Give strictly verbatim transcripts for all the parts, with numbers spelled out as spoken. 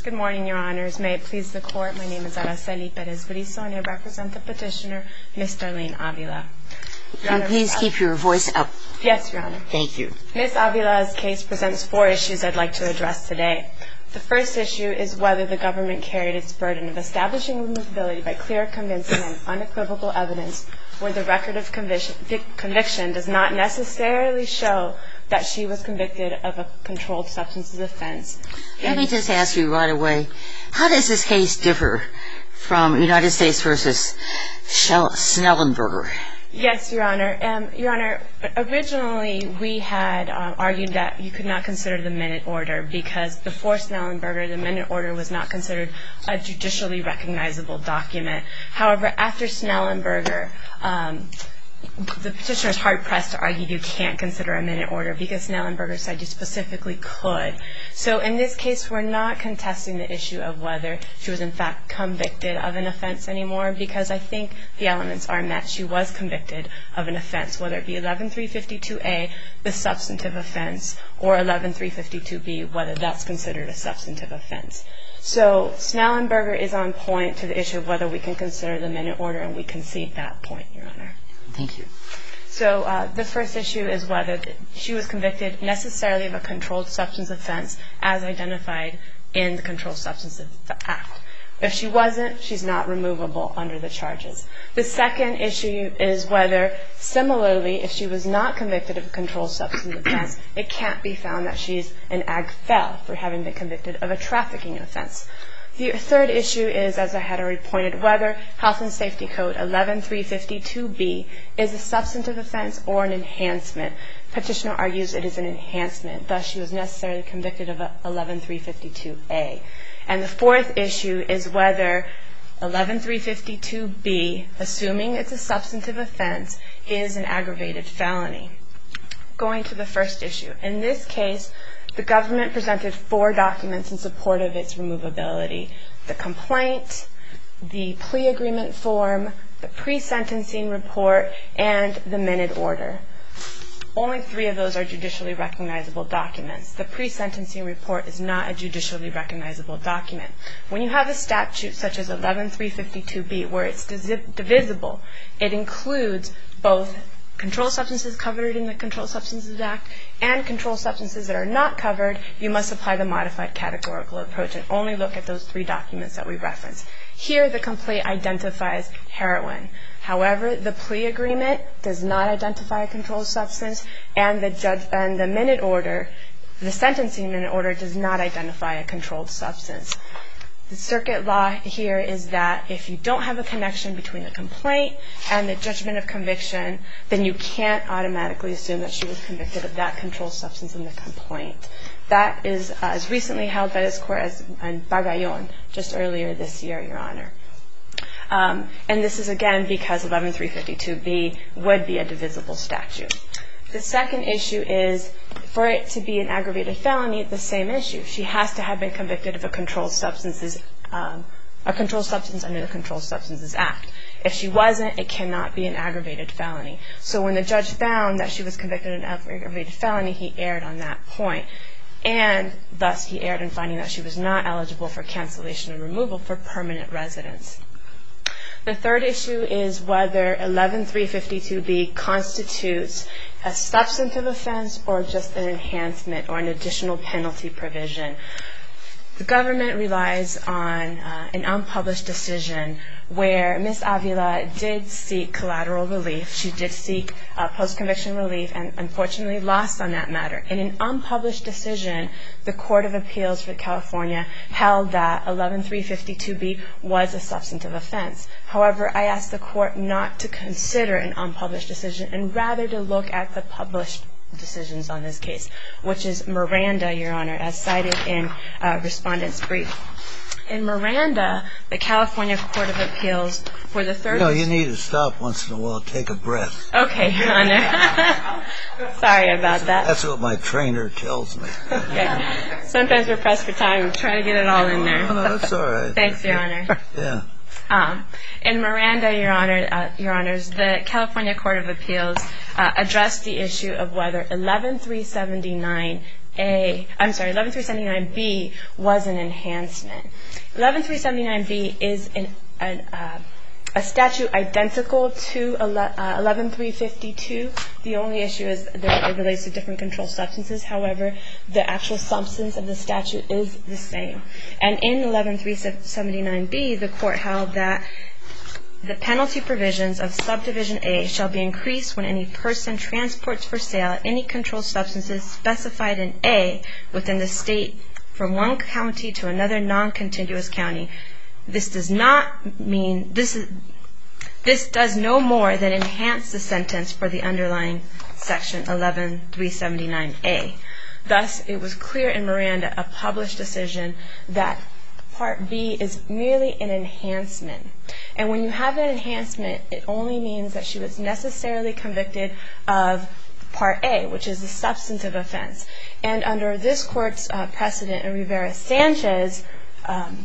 Good morning, Your Honors. May it please the Court, my name is Araceli Perez-Brizo and I represent the petitioner, Miz Darlene Avila. Can you please keep your voice up? Yes, Your Honor. Thank you. Miz Avila's case presents four issues I'd like to address today. The first issue is whether the government carried its burden of establishing removability by clear, convincing, and unequivocal evidence where the record of conviction, conviction does not necessarily show that she was convicted of a controlled substances offense. Let me just ask you right away, how does this case differ from United States v. Snellenberger? Yes, Your Honor. Um, Your Honor, originally we had uh, argued that you could not consider the minute order because before Snellenberger, the minute order was not considered a judicially recognizable document. However, after Snellenberger, um, the petitioner is hard-pressed to argue you can't consider a minute order because Snellenberger said you specifically could. So in this case, we're not contesting the issue of whether she was in fact convicted of an offense anymore because I think the elements are met. She was convicted of an offense, whether it be eleven three fifty-two A, the substantive offense, or eleven three fifty-two B, whether that's considered a substantive offense. So Snellenberger is on point to the issue of whether we can consider the minute order, and we concede that point, Your Honor. Thank you. So uh, the first issue is whether she was convicted necessarily of a controlled substance offense as identified in the Controlled Substances Act. If she wasn't, she's not removable under the charges. The second issue is whether, similarly, if she was not convicted of a controlled substance offense, it can't be found that she's an ag fel for having been convicted of a trafficking offense. The third issue is, as I had already pointed, whether Health and Safety Code eleven three fifty-two B is a substantive offense or an enhancement. Petitioner argues it is an enhancement, thus she was necessarily convicted of eleven three fifty-two A. And the fourth issue is whether eleven three fifty-two B, assuming it's a substantive offense, is an aggravated felony. Going to the first issue. In this case, the government presented four documents in support of its removability: the complaint, the plea agreement form, the pre-sentencing report, and the minute order. Only three of those are judicially recognizable documents. The pre-sentencing report is not a judicially recognizable document. When you have a statute such as eleven three fifty-two B where it's divisible, it includes both controlled substances covered in the Controlled Substances Act and controlled substances that are not covered. You must apply the modified categorical approach and only look at those three documents that we referenced. Here, the complaint identifies heroin. However, the plea agreement does not identify a controlled substance, and the judge and the minute order, the sentencing minute order, does not identify a controlled substance. The circuit law here is that if you don't have a connection between the complaint and the judgment of conviction, then you can't automatically assume that she was convicted of that controlled substance in the complaint. That is uh, as recently held by this court as in Bagayon just earlier this year, Your Honor. Um, and this is again because eleven three fifty-two B would be a divisible statute. The second issue is, for it to be an aggravated felony, the same issue. She has to have been convicted of a controlled substances, um, a controlled substance under the Controlled Substances Act. If she wasn't, it cannot be an aggravated felony. So when the judge found that she was convicted of an aggravated felony, he erred on that point. And thus he erred in finding that she was not eligible for cancellation and removal for permanent residence. The third issue is whether eleven three fifty-two B constitutes a substantive offense or just an enhancement or an additional penalty provision. The government relies on uh, an unpublished decision where Miz Avila did seek collateral relief. She did seek uh, post-conviction relief and unfortunately lost on that matter. In an unpublished decision, the Court of Appeals for California held that eleven three fifty-two B was a substantive offense. However, I asked the court not to consider an unpublished decision and rather to look at the published decisions on this case, which is Miranda, Your Honor, as cited in uh, Respondent's brief. In Miranda, the California Court of Appeals for the third... You know, you need to stop once in a while, take a breath. Okay, Your Honor. Sorry about that. That's what my trainer tells me. Okay. Sometimes we're pressed for time. We try to get it all in there. No, no, that's all right. Thanks, Your Honor. Yeah. Um, in Miranda, Your Honor, uh, Your Honors, the California Court of Appeals uh, addressed the issue of whether eleven three seventy-nine A, I'm sorry, eleven three seventy-nine B was an enhancement. eleven three seventy-nine B is an, an, uh, a statute identical to eleven three fifty-two. The only issue is that it relates to different controlled substances. However, the actual substance of the statute is the same. And in eleven three seventy-nine B, the court held that the penalty provisions of subdivision A shall be increased when any person transports for sale any controlled substances specified in A within the state from one county to another non-contiguous county. This does not mean, this is, this does no more than enhance the sentence for the underlying section eleven three seventy-nine A. Thus, it was clear in Miranda, a published decision, that Part B is merely an enhancement. And when you have an enhancement, it only means that she was necessarily convicted of Part A, which is the substantive offense. And under this court's uh, precedent in Rivera-Sanchez, um,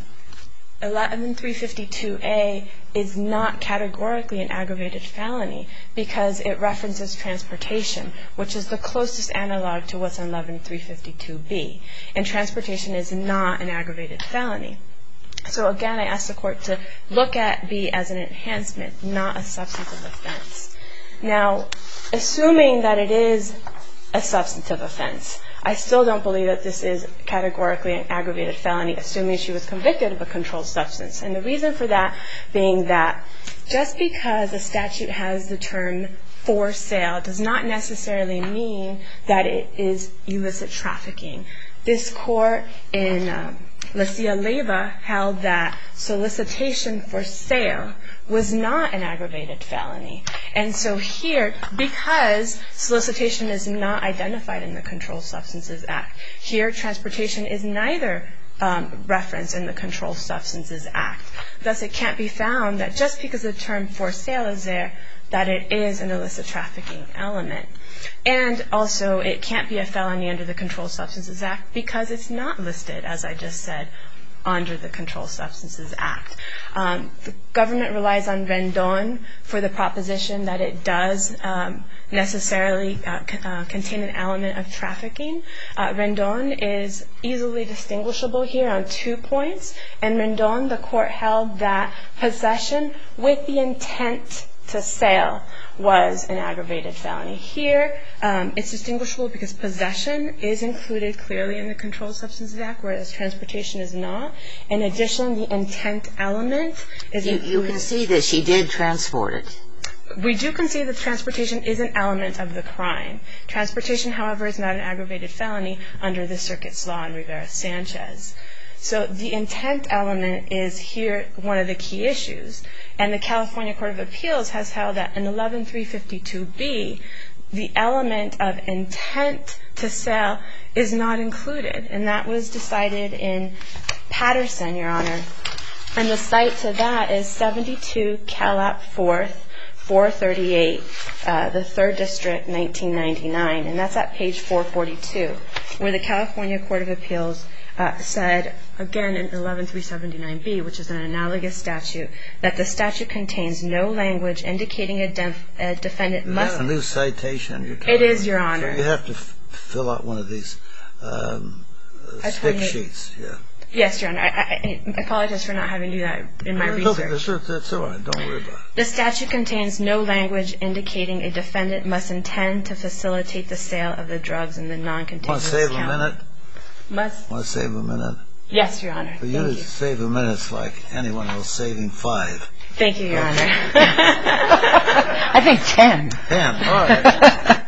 eleven three fifty-two A is not categorically an aggravated felony because it references transportation, which is the closest analog to what's in eleven three fifty-two B. And transportation is not an aggravated felony. So again, I ask the court to look at B as an enhancement, not a substantive offense. Now, assuming that it is a substantive offense, I still don't believe that this is categorically an aggravated felony, assuming she was convicted of a controlled substance. And the reason for that being that just because a statute has the term for sale does not necessarily mean that it is illicit trafficking. This court in um, La Leyva held that solicitation for sale was not an aggravated felony. And so here, because solicitation is not identified in the Controlled Substances Act, here transportation is neither um, referenced in the Controlled Substances Act. Thus, it can't be found that just because the term for sale is there, that it is an illicit trafficking element. And also, it can't be a felony under the Controlled Substances Act because it's not listed, as I just said, under the Controlled Substances Act. Um, the government relies on Rendon for the proposition that it does um, necessarily uh, c- uh, contain an element of trafficking. Uh, Rendon is easily distinguishable here on two points. In Rendon, the court held that possession with the intent to sale was an aggravated felony. Here, um, it's distinguishable because possession is included clearly in the Controlled Substances Act, whereas transportation is not. In addition, the intent element is you, included. you can see that she did transport it. We do concede that transportation is an element of the crime. Transportation, however, is not an aggravated felony under the circuit's law in Rivera-Sanchez. So the intent element is here one of the key issues. And the California Court of Appeals has held that in eleven three fifty-two B, the element of intent to sell is not included. And that was decided in Patterson, Your Honor. And the cite to that is seventy-two Calap fourth, four thirty-eight, uh, the third District, nineteen ninety-nine. And that's at page four forty-two, where the California Court of Appeals Uh, said, again in eleven three seventy-nine B, which is an analogous statute, that the statute contains no language indicating a, def- a defendant is must... Is that a new citation you're talking It is, about? Your Honor. So you have to f- fill out one of these um, uh, stick sheets. Yeah. Yes, Your Honor. I, I, I apologize for not having to do that in my That's research. okay. That's all right. Don't worry about it. The statute contains no language indicating a defendant must intend to facilitate the sale of the drugs in the non-contiguous Want to save county. a minute? Must... Want to save a minute? Yes, Your Honor. For you Thank to you. save a minute is like anyone else saving five. Thank you, Your Okay. Honor. I think ten. Ten. All right.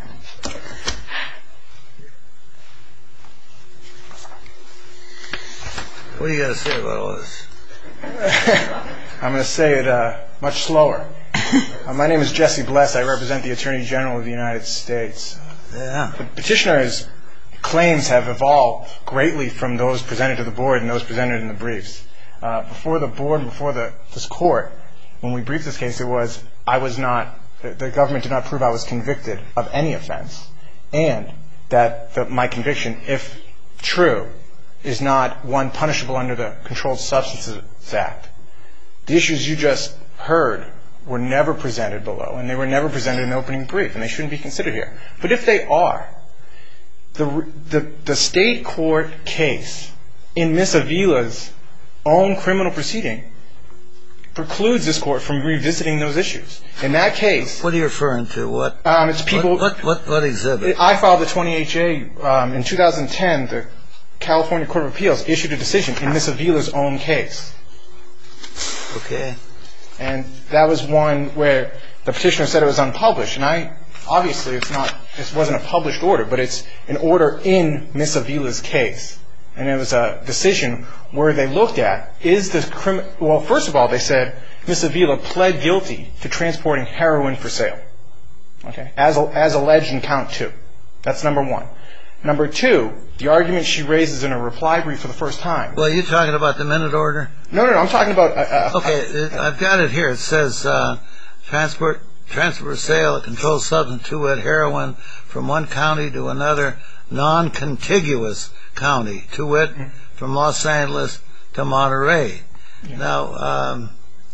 What do you got to say about all this? I'm going to say it uh, much slower. Uh, my name is Jesse Bless. I represent the Attorney General of the United States. Yeah. The petitioner's claims have evolved greatly from those presented to the board and those presented in the briefs. Uh, before the board, before the, this court, when we briefed this case, it was I was not, the, the government did not prove I was convicted of any offense, and that the, my conviction, if true, is not one punishable under the Controlled Substances Act. The issues you just heard were never presented below, and they were never presented in the opening brief, and they shouldn't be considered here. But if they are, the, the, the state court case in Miss Avila's own criminal proceeding precludes this court from revisiting those issues. In that case... What are you referring to? What? Um, it's people... What, what, what, what exhibit? I filed the twenty-eight J um, in two thousand ten. The California Court of Appeals issued a decision in Miss Avila's own case. Okay. And that was one where the petitioner said it was unpublished. And I... Obviously, it's not... This wasn't a published order, but it's an order in Miss Avila's case. And it was a decision where they looked at, is the crim... Well, first of all, they said Miss Avila pled guilty to transporting heroin for sale. Okay? As, as alleged in count two. That's number one. Number two, the argument she raises in a reply brief for the first time. Well, you're talking about the minute order? No, no, no. I'm talking about... Uh, uh, okay. Uh, I've got it here. It says uh, transport, transfer for sale of controlled substance, two at heroin, from one county to another non-contiguous county, to wit, from Los Angeles to Monterey. Yeah. Now, um,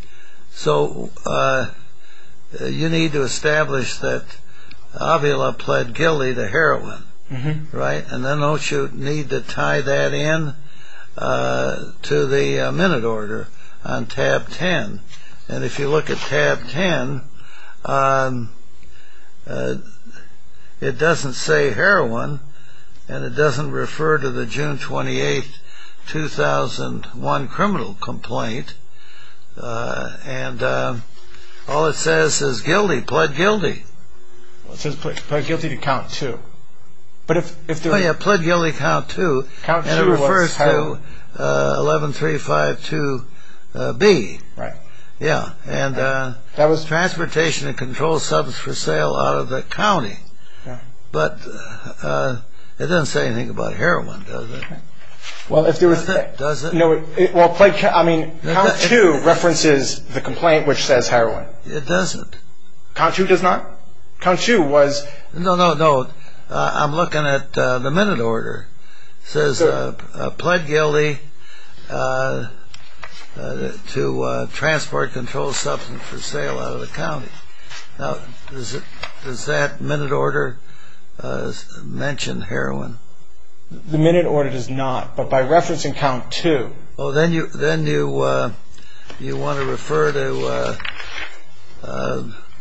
so uh, you need to establish that Avila pled guilty to heroin, mm-hmm. right? And then don't you need to tie that in uh, to the uh, minute order on tab ten? And if you look at tab ten, um, uh, it doesn't say heroin, and it doesn't refer to the June twenty-eighth, two thousand one criminal complaint. Uh, and uh, all it says is guilty, pled guilty. Well, it says pled, pled guilty to count two. But if, if there... Oh, yeah, pled guilty count two. Count and two it refers to uh, eleven three five two B. Right. Yeah, and uh, that was transportation and controlled substance for sale out of the county. Yeah. But... Uh, It doesn't say anything about heroin, does it? Well, if there was... Does it? Does it? No, it, it, well, play, I mean, count two references the complaint which says heroin. It doesn't. Count two does not? Count two was... No, no, no. Uh, I'm looking at uh, the minute order. It says uh, uh, pled guilty uh, uh, to uh, transport controlled substance for sale out of the county. Now, does, it, does that minute order... Uh, mention heroin? The minute order does not, but by referencing count two. Oh, then you then you uh, you want to refer to uh, uh,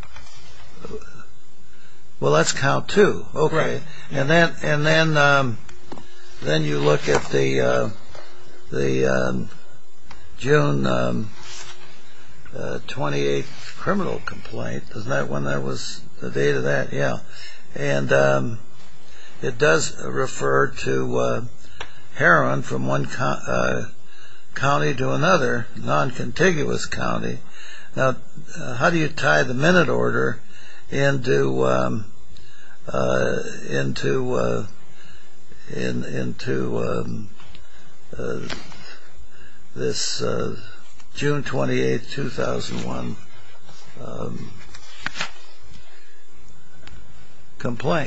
well, that's count two, okay, right. and then and then um, then you look at the uh, the um, June um, uh, twenty-eighth criminal complaint. Isn't that when that was the date of that? Yeah. And um, it does refer to uh, heroin from one co- uh, county to another, non-contiguous county. Now, uh, how do you tie the minute order into um, uh, into uh, in, into um, uh, this uh, June twenty-eighth, two thousand one um, complaint?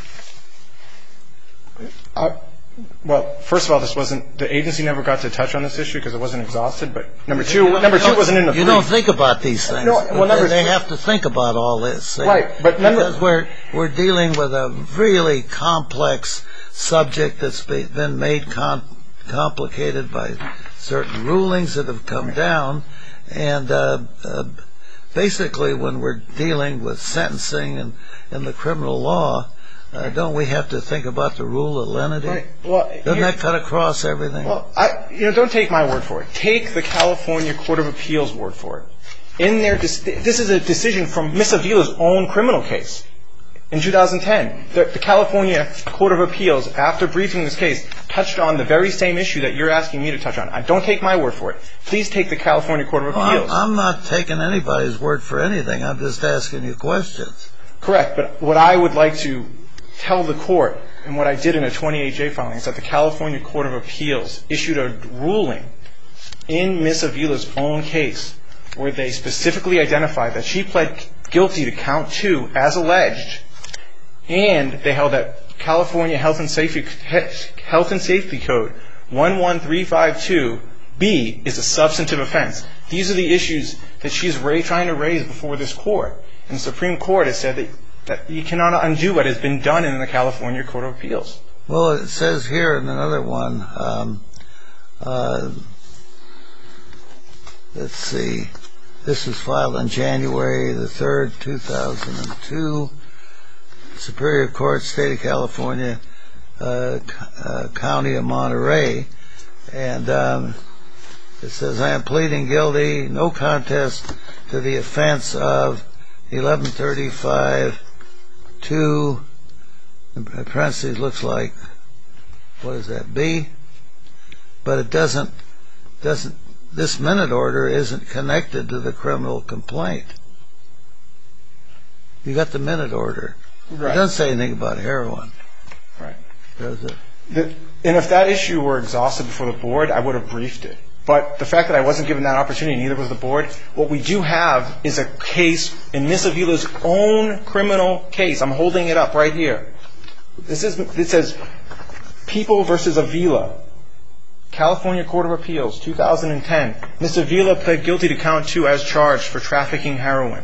Uh, well, first of all, this wasn't the agency never got to touch on this issue because it wasn't exhausted. But number two, you know, number two wasn't in the. You brief. don't think about these things. No, well, number they, they have to think about all this, right? But number, because we're we're dealing with a really complex subject that's been made com- complicated by certain rulings that have come down, and uh, uh, basically, when we're dealing with sentencing and in the criminal law, uh, don't we have to think about the rule of lenity? Right. Well, doesn't that cut across everything? Well, I, you know, don't take my word for it. Take the California Court of Appeals word for it. In their, this is a decision from Miss Avila's own criminal case in two thousand ten. The, the California Court of Appeals, after briefing this case, touched on the very same issue that you're asking me to touch on. I don't take my word for it. Please take the California Court of Appeals. Well, I'm, I'm not taking anybody's word for anything. I'm just asking you questions. Correct, but what I would like to tell the court, and what I did in a twenty-eight J filing, is that the California Court of Appeals issued a ruling in Miss Avila's own case where they specifically identified that she pled guilty to count two as alleged, and they held that California Health and Safety Health and Safety Code one one three five two B is a substantive offense. These are the issues that she's ra- trying to raise before this court. And the Supreme Court has said that, that you cannot undo what has been done in the California Court of Appeals. Well, it says here in another one, um, uh, let's see, this was filed on January the third, two thousand two, Superior Court, State of California, uh, uh, County of Monterey, and um, it says, I am pleading guilty, no contest to the offense of eleven thirty-five two, in parentheses looks like, what is that, B? But it doesn't, doesn't, this minute order isn't connected to the criminal complaint. You got the minute order. Right. It doesn't say anything about heroin. Right. Does it? The, and if that issue were exhausted before the board, I would have briefed it. But the fact that I wasn't given that opportunity, neither was the board, what we do have is a case in Miss Avila's own criminal case. I'm holding it up right here. This is, it says, People versus Avila, California Court of Appeals, two thousand ten. Miss Avila pled guilty to count two as charged for trafficking heroin.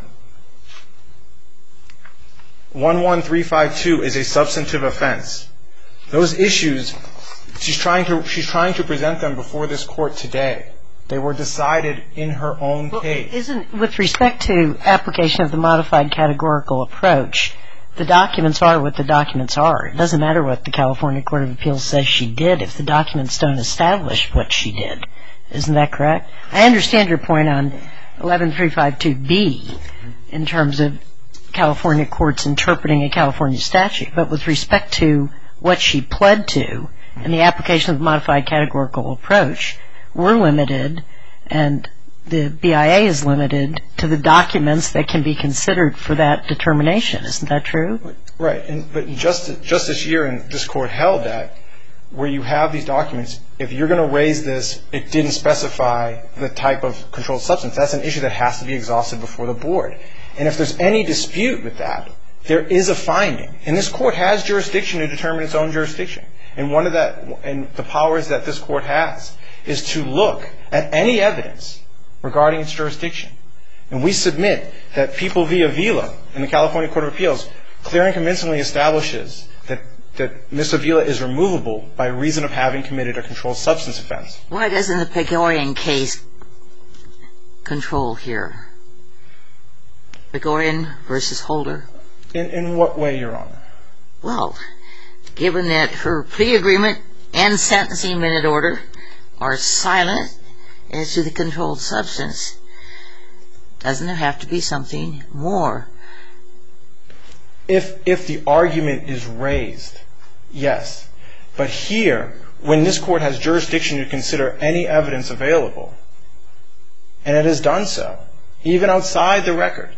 one one three five two is a substantive offense. Those issues, she's trying to she's trying to present them before this court today. They were decided in her own well, case. Isn't, with respect to application of the modified categorical approach, the documents are what the documents are. It doesn't matter what the California Court of Appeals says she did if the documents don't establish what she did. Isn't that correct? I understand your point on eleven three five two B in terms of California courts interpreting a California statute, but with respect to what she pled to and the application of the modified categorical approach, we're limited, and the B I A is limited to the documents that can be considered for that determination. Isn't that true? Right. And, but just, just this year, and this court held that, where you have these documents, if you're going to raise this, it didn't specify the type of controlled substance. That's an issue that has to be exhausted before the board. And if there's any dispute with that, there is a finding. And this court has jurisdiction to determine its own jurisdiction. And one of that, and the powers that this court has is to look at any evidence regarding its jurisdiction. And we submit that People v. Avila in the California Court of Appeals clear and convincingly establishes that, that Miss Avila is removable by reason of having committed a controlled substance offense. Why doesn't the Pegorian case control here? Pegorian versus Holder? In, in what way, Your Honor? Well, given that her plea agreement and sentencing minute order are silent as to the controlled substance, doesn't there have to be something more? If, if the argument is raised, yes. But here, when this court has jurisdiction to consider any evidence available, and it has done so, even outside the record,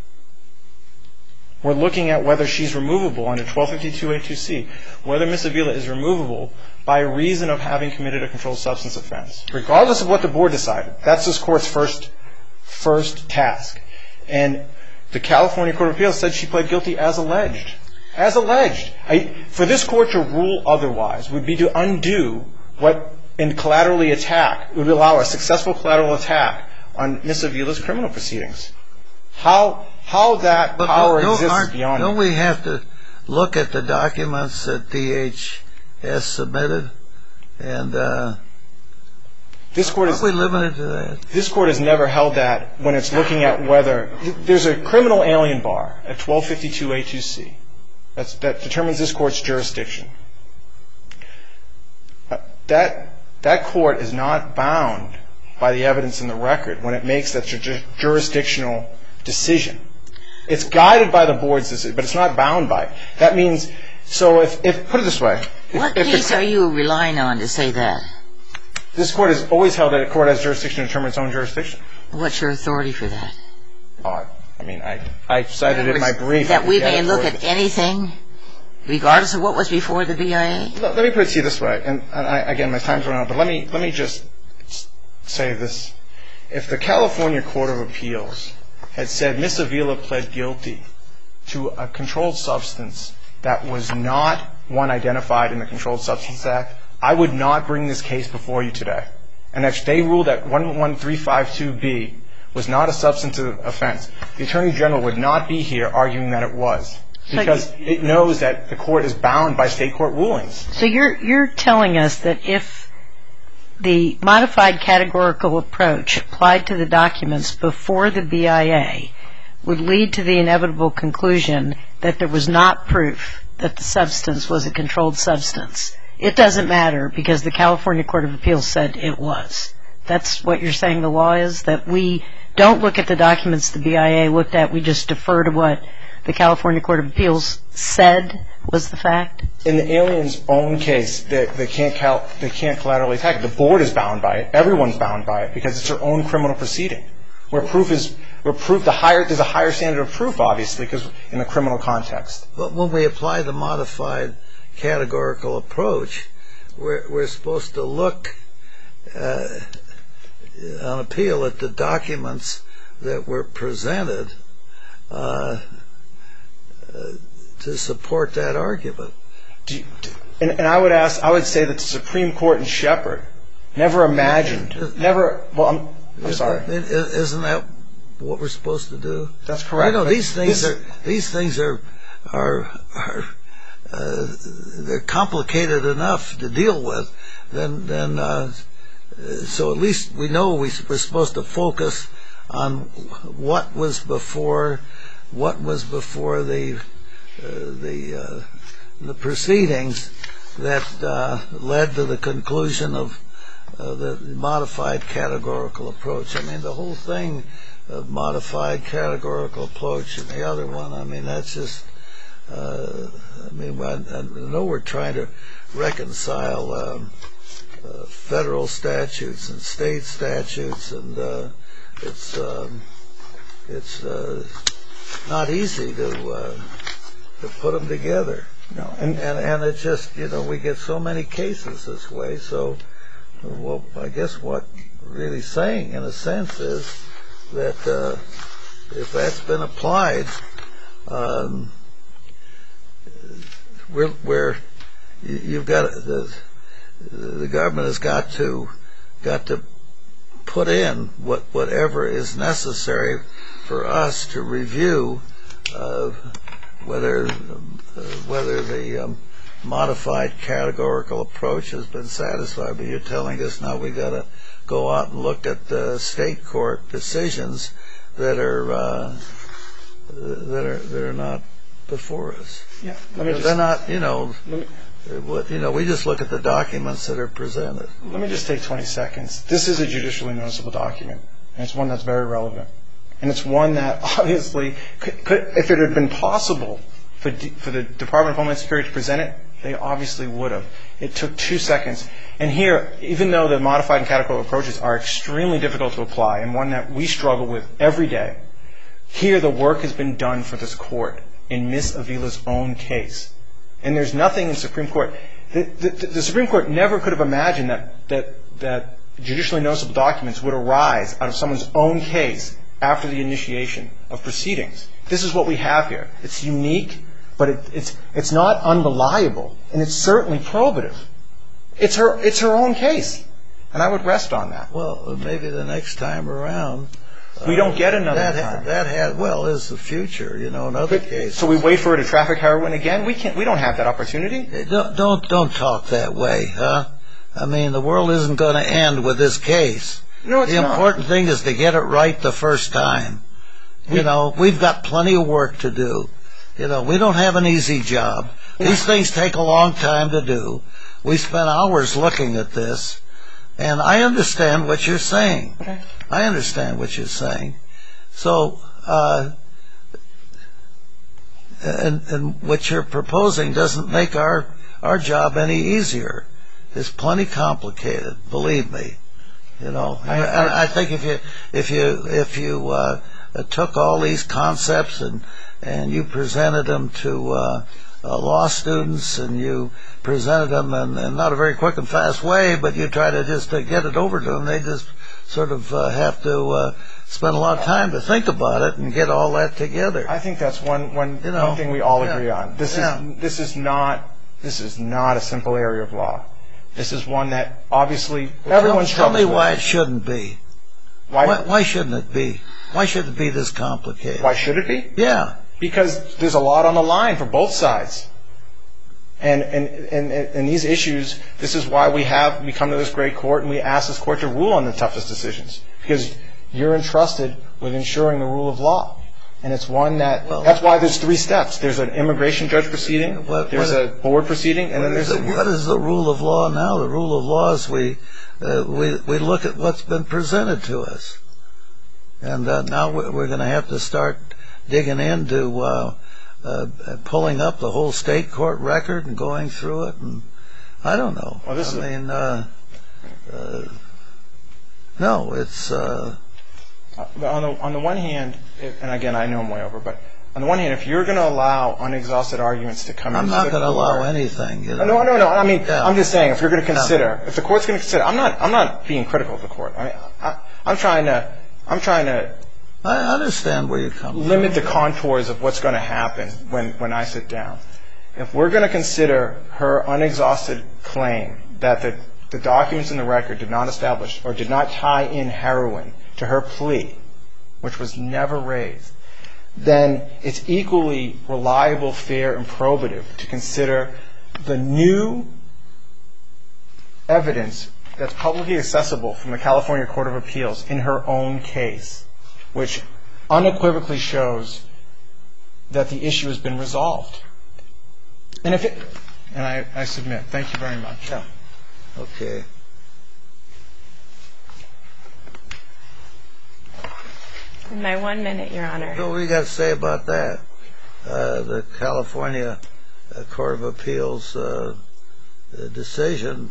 we're looking at whether she's removable under twelve fifty-two A two C, whether Miss Avila is removable by reason of having committed a controlled substance offense, regardless of what the board decided. That's this court's first, first task. And the California Court of Appeals said she pled guilty as alleged. As alleged. I, for this court to rule otherwise would be to undo what, and collaterally attack, would allow a successful collateral attack on Miss Avila's criminal proceedings. How, how that But power don't, exists aren't- is beyond Don't me. we have to look at the documents that D H S submitted? And uh, This court is, aren't we limited to that? this court has never held that when it's looking at whether there's a criminal alien bar at twelve fifty-two A two C that's, that determines this court's jurisdiction. Uh, that that court is not bound by the evidence in the record when it makes that ju- jurisdictional decision. It's guided by the board's decision, but it's not bound by it. That means, so if, if put it this way. If, What if the- case are you relying on to say that? This court has always held that a court has jurisdiction to determine its own jurisdiction. What's your authority for that? Uh, I mean, I, I cited it in my brief. That we I could may get it look for at you. anything, regardless of what was before the B I A? Let let me put it to you this way, and, and I, again, my time's running out, but let me let me just s- say this. If the California Court of Appeals had said Miss Avila pled guilty to a controlled substance that was not one identified in the Controlled Substance Act, I would not bring this case before you today. And if they ruled that one one three five two B was not a substantive offense, the Attorney General would not be here arguing that it was. because it knows that the court is bound by state court rulings. So you're you're telling us that if the modified categorical approach applied to the documents before the B I A would lead to the inevitable conclusion that there was not proof that the substance was a controlled substance, it doesn't matter because the California Court of Appeals said it was. That's what you're saying the law is? That we don't look at the documents the B I A looked at, we just defer to what the California Court of Appeals said was the fact? In the alien's own case, they, they, can't cal- they can't collaterally attack it. The board is bound by it. Everyone's bound by it because it's their own criminal proceeding. Where proof is, where proof, the higher, there's a higher standard of proof, obviously, because in the criminal context. But when we apply the modified categorical approach, we're, we're supposed to look uh, on appeal at the documents that were presented uh, uh, to support that argument. Do you, and, and I would ask, I would say that the Supreme Court in Shepard never imagined, never, well, I'm, I'm sorry. Isn't that what we're supposed to do? That's correct. You know, these things this, are these things are are are uh, they're complicated enough to deal with. Then then uh, so at least we know we, we're supposed to focus on what was before what was before the uh, the uh, the proceedings that uh, led to the conclusion of uh, the modified categorical approach. I mean, the whole thing of modified categorical approach and the other one, I mean, that's just, uh, I mean, I, I know we're trying to reconcile um, uh, federal statutes and state statutes, and uh, it's um, it's uh, not easy to uh, to put them together. No, and, and and it's just, you know, we get so many cases this way. So, well, I guess what really saying, in a sense, is that uh, if that's been applied, um, we're, we're you've got the the government has got to got to put in what whatever is necessary for us to review uh, whether uh, whether the um, modified categorical approach has been satisfied. But you're telling us now we got to go out and look at the state court decisions that are uh, that are that are not before us. Yeah, let me just, they're not. You know, me, what you know. We just look at the documents that are presented. Let me just take twenty seconds. This is a judicially noticeable document, and it's one that's very relevant. And it's one that obviously, could, could, if it had been possible for, D, for the Department of Homeland Security to present it, they obviously would have. It took two seconds. And here, even though the modified and categorical approaches are extremely difficult to apply and one that we struggle with every day, here the work has been done for this court in Miss Avila's own case. And there's nothing in Supreme Court. The, the, the Supreme Court never could have imagined that, that, that judicially noticeable documents would arise out of someone's own case after the initiation of proceedings. This is what we have here. It's unique, but it, it's it's not unreliable, and it's certainly probative. It's her it's her own case, and I would rest on that. Well, maybe the next time around we uh, don't get another that time. Ha- that had well is the future, you know. In other but, cases, so we wait for her to traffic heroin again. We can't. We don't have that opportunity. Don't don't don't talk that way, huh? I mean, the world isn't going to end with this case. No, it's the not. important thing is to get it right the first time. We, you know, we've got plenty of work to do. You know, we don't have an easy job. These things take a long time to do. We spent hours looking at this, and I understand what you're saying. Okay. I understand what you're saying. So, uh, and and what you're proposing doesn't make our our job any easier. It's plenty complicated, believe me. You know, I, I, I think if you if you if you uh, took all these concepts and and you presented them to uh, uh, law students, and you presented them in, in not a very quick and fast way, but you try to just uh, get it over to them, they just sort of uh, have to uh, spend a lot of time to think about it and get all that together. I think that's one one, you know, one thing we all yeah, agree on. This yeah. is this is not this is not a simple area of law. This is one that obviously well, everyone tell, struggles Tell me with. why it shouldn't be. Why, why? Why shouldn't it be? Why should it be this complicated? Why should it be? Yeah. because there's a lot on the line for both sides. And and, and, and these issues, this is why we have we come to this great court and we ask this court to rule on the toughest decisions, because you're entrusted with ensuring the rule of law. And it's one that, well, that's why there's three steps. There's an immigration judge proceeding, what, there's what, a board proceeding, and then there's a... A, what is the rule of law now? The rule of law is we, uh, we, we look at what's been presented to us. And uh, now we're going to have to start digging into uh, uh, pulling up the whole state court record and going through it. And I don't know. Well, this I is mean, uh, uh, no, it's... Uh, On the on the one hand, and again, I know I'm way over, but on the one hand, if you're going to allow unexhausted arguments to come I'm into not the going to court, allow anything. You know? No, no, no. I mean, yeah. I'm just saying, if you're going to consider, yeah. if the court's going to consider, I'm not, I'm not being critical of the court. I mean, I, I'm trying to, I'm trying to. I understand where you're coming from. Limit the contours of what's going to happen when when I sit down. If we're going to consider her unexhausted claim that the the documents in the record did not establish or did not tie in heroin to her plea, which was never raised, then it's equally reliable, fair, and probative to consider the new evidence that's publicly accessible from the California Court of Appeals in her own case, which unequivocally shows that the issue has been resolved. And if it, and I, I submit. Thank you very much. Yeah. Okay. In my one minute, Your Honor. So what do you got to say about that? Uh, the California uh, Court of Appeals uh, decision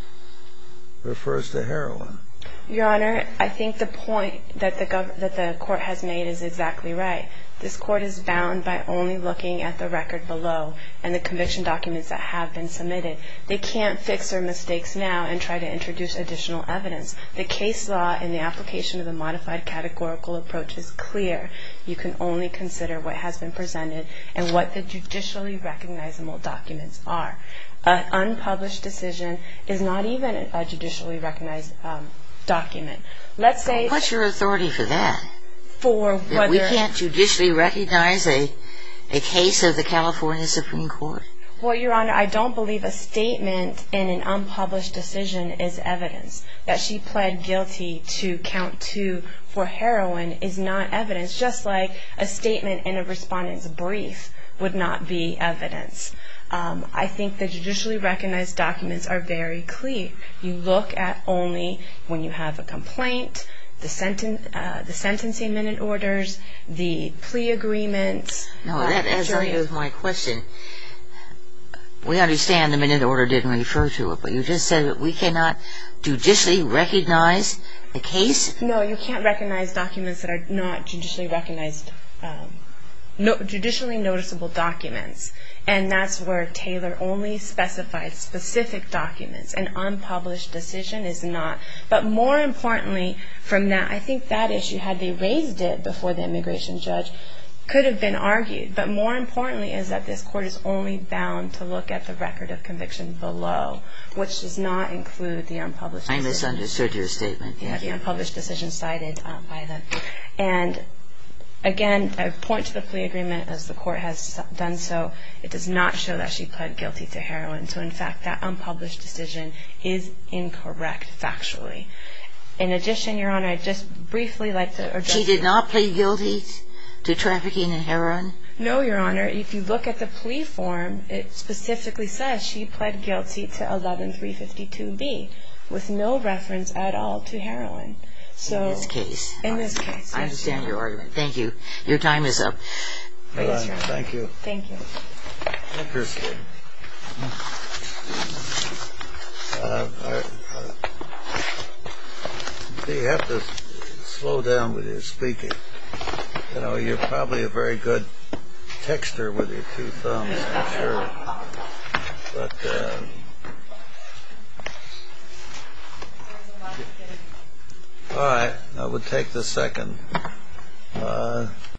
refers to heroin. Your Honor, I think the point that the gov- that the court has made is exactly right. This court is bound by only looking at the record below and the conviction documents that have been submitted. They can't fix their mistakes now and try to introduce additional evidence. The case law in the application of the modified categorical approach is clear. You can only consider what has been presented and what the judicially recognizable documents are. An unpublished decision is not even a judicially recognized um, document. Let's say... What's your authority for that? For whether... We can't judicially recognize a, a case of the California Supreme Court? Well, Your Honor, I don't believe a statement in an unpublished decision is evidence. That she pled guilty to count two for heroin is not evidence, just like a statement in a respondent's brief would not be evidence. Um, I think the judicially recognized documents are very clear. You look at only when you have a complaint, the, senten- uh, the sentencing minute orders, the plea agreements. No, that answers my question. We understand the minute order didn't refer to it, but you just said that we cannot judicially recognize the case? No, you can't recognize documents that are not judicially recognized, um, no, judicially noticeable documents. And that's where Taylor only specified specific documents. An unpublished decision is not. But more importantly from that, I think that issue, had they raised it before the immigration judge, could have been argued. But more importantly is that this court is only bound to look at the record of conviction below, which does not include the unpublished decision. I misunderstood your statement. Yeah, the unpublished decision cited uh, by them. And again, I point to the plea agreement as the court has done so. It does not show that she pled guilty to heroin. So in fact, that unpublished decision is incorrect factually. In addition, Your Honor, I'd just briefly like to address... She did not plead guilty to trafficking in heroin? No, Your Honor. If you look at the plea form, it specifically says she pled guilty to eleven three fifty-two B with no reference at all to heroin. So, in this case. In this case. I yes, understand your argument. Thank you. Your time is up. Right, yes, Your Honor. Thank you. Thank you. Interesting. Uh, I, uh, you have to slow down with your speaking. You know, you're probably a very good texter with your two thumbs, I'm sure. But, uh, all right, I would take the second. Uh,